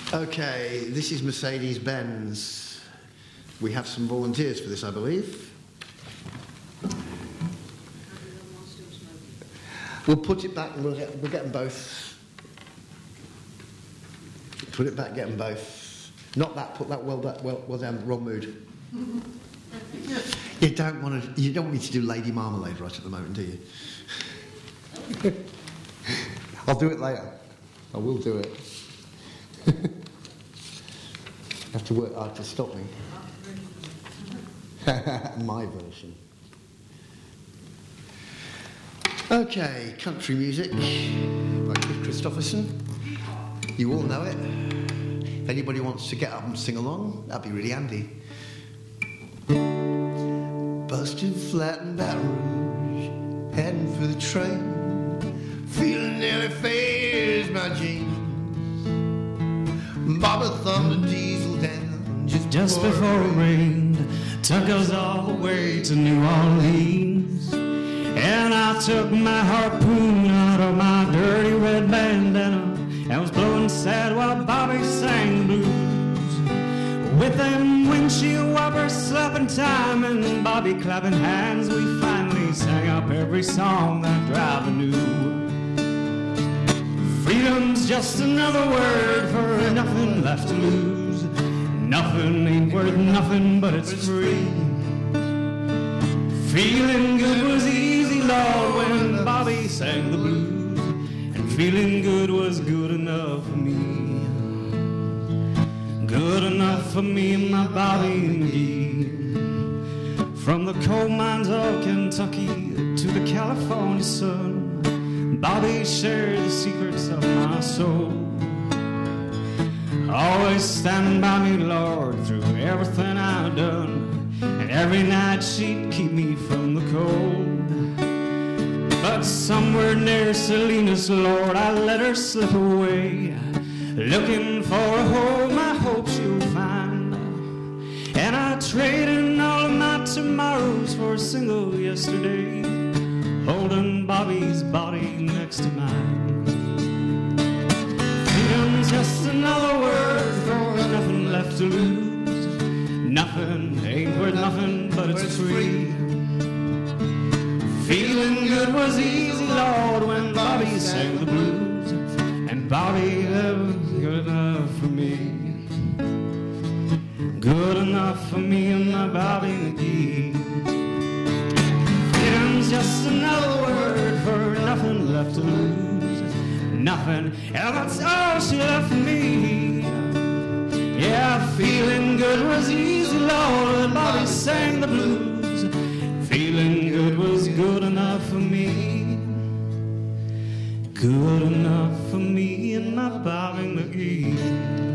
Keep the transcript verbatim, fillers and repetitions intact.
Okay, this is Mercedes-Benz. We have some volunteers for this, I believe. We'll put it back and we'll get, we'll get them both. Put it back, get them both. Not that, put that well, that well, well down, wrong mood. You don't want to, you don't want me to do Lady Marmalade right at the moment, do you? I'll do it later. I will do it. You have to work hard to stop me. My version. Okay, country music by Chris Christopherson. You all know it. If anybody wants to get up and sing along, that'd be really handy. Busted flat in Baton Rouge, heading for the train, feeling nearly phased my jeans. Bobby thumbed a diesel down just, just before, before it rained, took us all the way to New Orleans. And I took my harpoon out of my dirty red bandana and was blowing sad while Bobby sang the blues. With them windshield wipers slapping time and Bobby clapping hands, we finally sang up every song that driver knew. Freedom's just another word for nothing left to lose. Nothing ain't worth nothing, but it's free. Feeling good was easy, Lord, when Bobby sang the blues. And feeling good was good enough for me. Good enough for me and my Bobby McGee. From the coal mines of Kentucky to the California sun, Bobby shared the secrets of my soul. Always standing by me, Lord, through everything I've done. And every night she'd keep me from the cold. But somewhere near Salinas, Lord, I let her slip away, looking for a home I hope she'll find. And I traded all of my tomorrows for a single yesterday, holding Bobby's body next to mine. Freedom's just another word for nothing left to lose. Nothing ain't worth nothing, but it's free. Feeling good was easy, Lord, when Bobby sang the blues. And Bobby was good enough for me. Good enough for me and my Bobby McGee. Freedom's just another word for nothing left to lose. Nothing, and that's all she left for me. Yeah, feeling good was easy, Lord, when Bobby sang the blues. Feeling good was good enough for me. Good enough for me and my Bobby McGee.